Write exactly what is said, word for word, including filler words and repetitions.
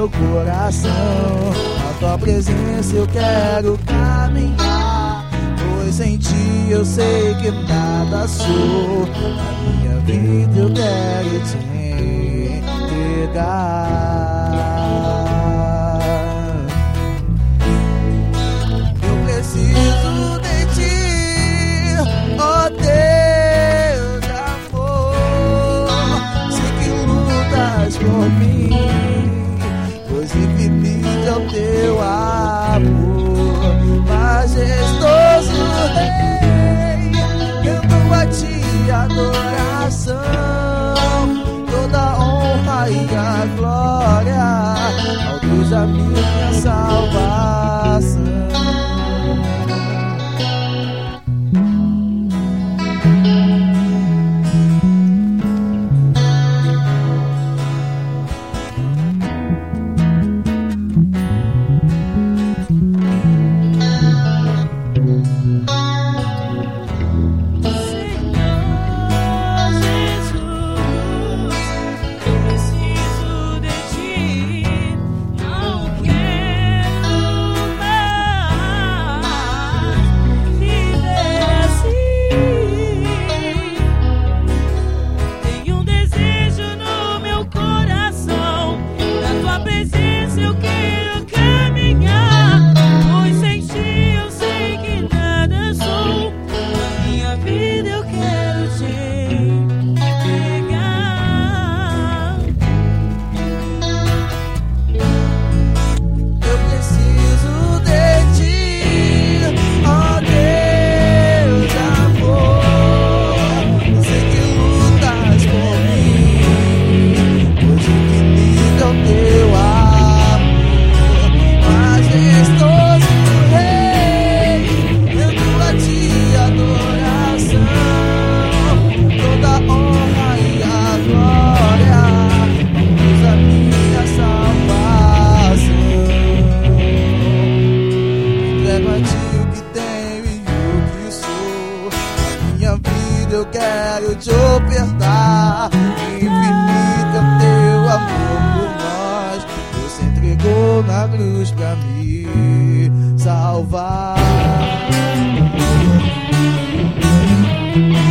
meu coração. Na tua presença eu quero caminhar, pois sem ti eu sei que nada sou. Na minha vida eu quero te entregar. Eu preciso de ti, ó Deus de amor. Sei que lutas por mim, pois infinito é o teu amor. Majestoso Rei, canto a ti adoração, toda honra e a glória ao Deus da minha salvação. Eu quero te ofertar, infinito é o teu amor por nós. Você entregou na cruz pra me salvar.